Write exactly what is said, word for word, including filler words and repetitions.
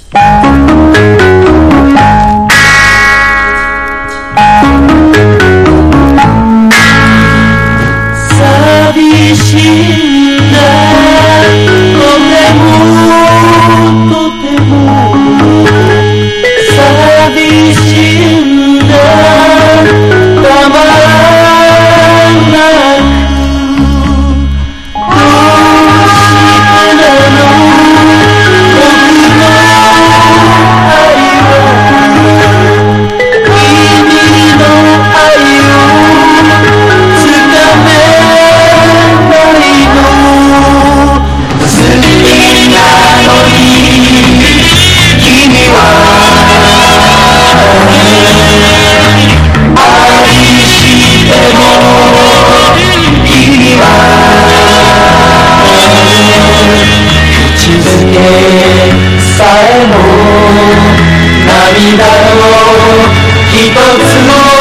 寂しいんだとてもとても寂しいんだたまらなくどうしてなの僕の愛は君の愛をつかめさえも涙の一つも